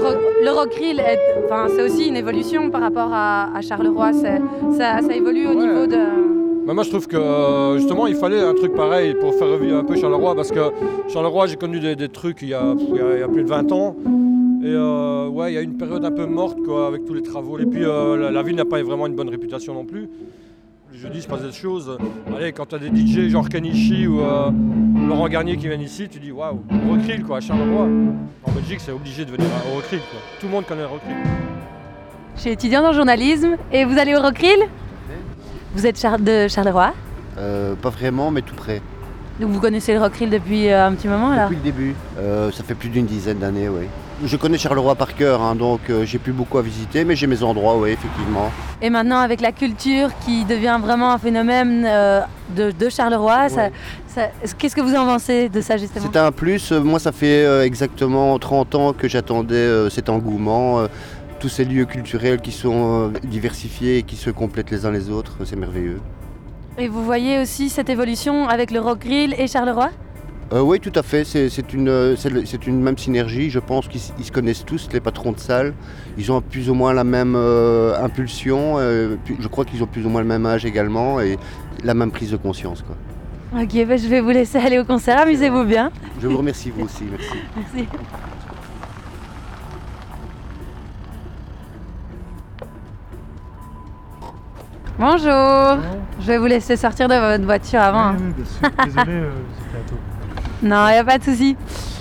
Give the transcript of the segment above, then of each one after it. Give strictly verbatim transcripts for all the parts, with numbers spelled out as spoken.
ro- le rockrill, est, enfin, c'est aussi une évolution par rapport à, à Charleroi. C'est, ça, ça évolue au Ouais. niveau de... Mais moi je trouve que euh, justement il fallait un truc pareil pour faire revivre un peu Charleroi parce que Charleroi j'ai connu des, des trucs il y, a, il, y a, il y a plus de vingt ans et euh, ouais il y a une période un peu morte quoi, avec tous les travaux et puis euh, la, la ville n'a pas vraiment une bonne réputation non plus. Les jeudis il se passe des choses. Allez, quand tu as des D J genre Kenichi ou euh, Laurent Garnier qui viennent ici, tu dis waouh, Rockrill quoi, à Charleroi. En Belgique c'est obligé de venir au Rockrill quoi. Tout le monde connaît le Rockrill. Je suis étudiante en journalisme et vous allez au rockrill? Vous êtes char- de Charleroi? Euh, pas vraiment, mais tout près. Donc vous connaissez le rockrill depuis euh, un petit moment alors? Depuis le début. Euh, ça fait plus d'une dizaine d'années, oui. Je connais Charleroi par cœur, hein, donc euh, j'ai plus beaucoup à visiter, mais j'ai mes endroits, oui, effectivement. Et maintenant avec la culture qui devient vraiment un phénomène euh, de, de Charleroi, Ouais. ça, ça, qu'est-ce que vous en pensez de ça justement? C'est un plus. Moi, ça fait euh, exactement trente ans que j'attendais euh, cet engouement. euh, tous ces lieux culturels qui sont euh, diversifiés et qui se complètent les uns les autres, c'est merveilleux. Et vous voyez aussi cette évolution avec le rockrill et Charleroi? Euh, oui, tout à fait. C'est, c'est, une, euh, c'est, le- c'est une même synergie. Je pense qu'ils s- ils se connaissent tous, les patrons de salle. Ils ont plus ou moins la même euh, impulsion. euh, puis je crois qu'ils ont plus ou moins le même âge également et la même prise de conscience, quoi. Ok, bah, je vais vous laisser aller au concert, amusez-vous bien. Je vous remercie, vous aussi. Merci. Merci. Bonjour. Je vais vous laisser sortir de votre voiture avant. Oui, oui, bien sûr. Désolé, euh, c'était à tôt. Non, il n'y a pas de souci.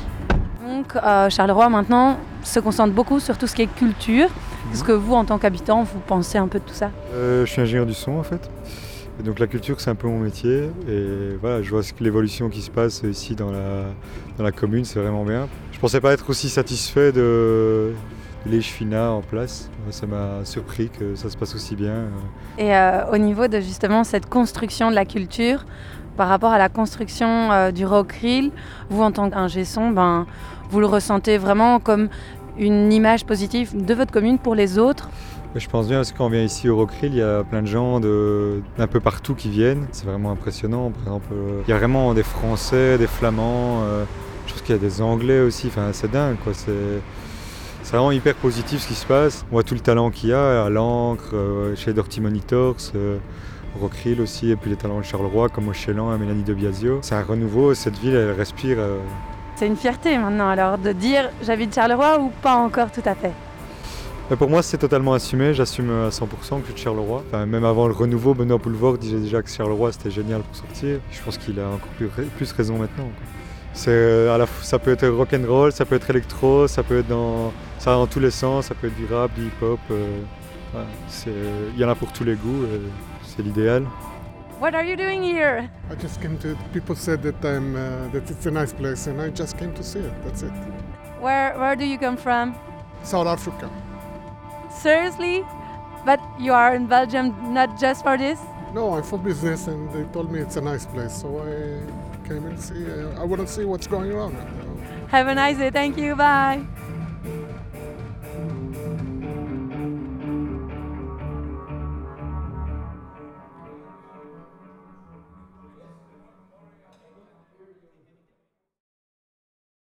Donc, euh, Charleroi, maintenant, se concentre beaucoup sur tout ce qui est culture. Est-ce que vous, en tant qu'habitant, vous pensez un peu de tout ça? Euh, je suis ingénieur du son en fait. Et donc la culture c'est un peu mon métier. Et voilà, je vois ce que l'évolution qui se passe ici dans la, dans la commune, c'est vraiment bien. Je pensais pas être aussi satisfait de, de l'Eschfina en place. Ça m'a surpris que ça se passe aussi bien. Et euh, au niveau de justement cette construction de la culture, par rapport à la construction euh, du rockrill, vous en tant qu'ingé son, ben, vous le ressentez vraiment comme une image positive de votre commune pour les autres? Je pense bien parce que quand on vient ici au Rockrill, il y a plein de gens de, d'un peu partout qui viennent. C'est vraiment impressionnant. Par exemple, euh, il y a vraiment des Français, des Flamands, euh, je pense qu'il y a des Anglais aussi. Enfin, c'est dingue, quoi. C'est, c'est vraiment hyper positif ce qui se passe. On voit tout le talent qu'il y a à l'encre, euh, chez Dirty Monitors, euh, au Rockrill aussi, et puis les talents de Charleroi comme au Chélan à Mélanie de Biasio. C'est un renouveau. Cette ville, elle respire. Euh... C'est une fierté maintenant alors de dire j'habite Charleroi ou pas encore tout à fait? Mais pour moi, c'est totalement assumé. J'assume à cent pour cent que je suis de Charleroi. Enfin, même avant le renouveau, Benoît Poulvord disait déjà que Charleroi c'était génial pour sortir. Je pense qu'il a encore plus, plus raison maintenant, quoi. C'est, euh, à la, ça peut être rock'n'roll, ça peut être électro, ça peut être dans, ça va dans tous les sens, ça peut être du rap, du hip-hop. Euh, voilà, c'est, il y en a pour tous les goûts, et c'est l'idéal. What are you doing here? I just came to. People said that I'm uh, that it's a nice place, and I just came to see it. That's it. Where Where do you come from? South Africa. Seriously? But you are in Belgium not just for this? No, I'm for business, and they told me it's a nice place, so I came and see. Uh, I want to see what's going on. You know. Have a nice day, thank you, bye.